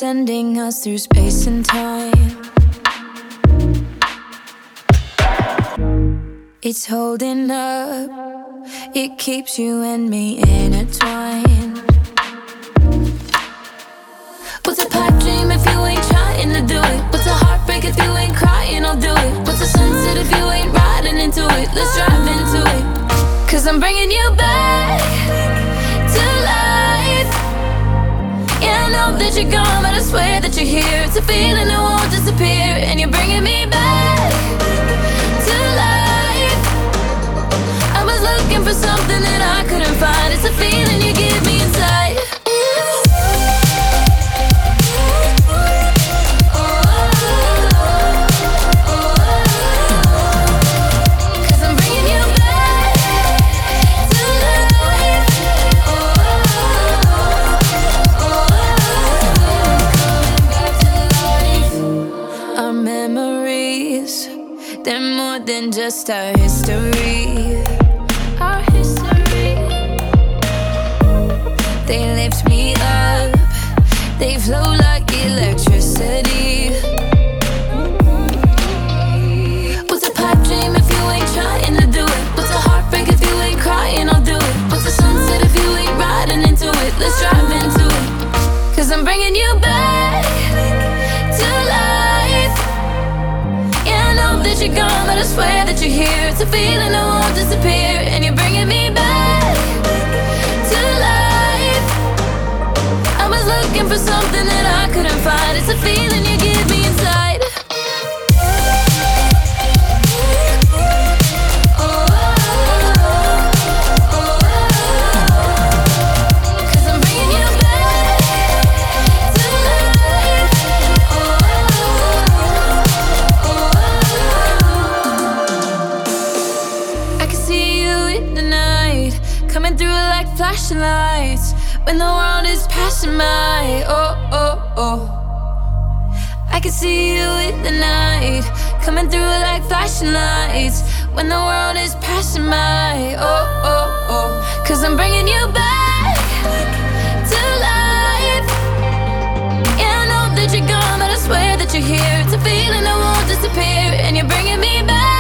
sending us through space and time. It's holding up, it keeps you and me intertwined. What's a pipe dream if you ain't trying to do it? What's a heartbreak if you ain't crying? I'll do it. What's a sunset if you ain't riding into it? Let's drive into it. 'Cause I'm bringing you back to life. Yeah, I know that you're gone, but I swear that you're here. It's a feeling that won't disappear, and you're bringing me back to life. I was looking for something that I couldn't find. It's a feeling you give me inside. They're more than just our history. Our history. They lift me up, they flow like electricity. What's a pipe dream if you ain't trying to do it? What's a heartbreak if you ain't crying? I'll do it. What's a sunset if you ain't riding into it? Let's drive into it. 'Cause I'm bringing you back to life. That you're gone, but I swear that you're here. It's a feeling that won't disappear, and you're bringing me back to life. I was looking for something that I couldn't find. It's a feeling you give me inside. Flashing lights when the world is passing by. Oh, oh, oh. I can see you in the night, coming through like flashing lights when the world is passing by. Oh, oh, oh. 'Cause I'm bringing you back to life. Yeah, I know that you're gone, but I swear that you're here. It's a feeling that won't disappear, and you're bringing me back